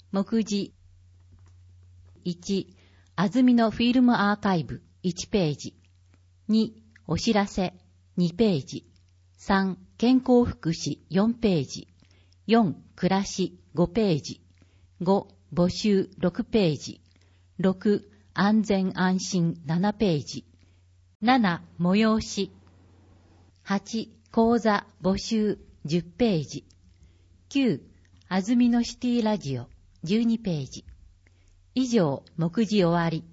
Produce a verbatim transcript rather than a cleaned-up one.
目次。いち、安住のフィルムアーカイブいちページ。に、お知らせにページ。さん、健康福祉よんページ。よん、暮らしごページ。ご、募集ろくページ。ろく、安全安心ななページ。なな、催し。はち、講座募集じゅっページ。きゅう、安住のシティラジオじゅうにページ。以上、目次終わり。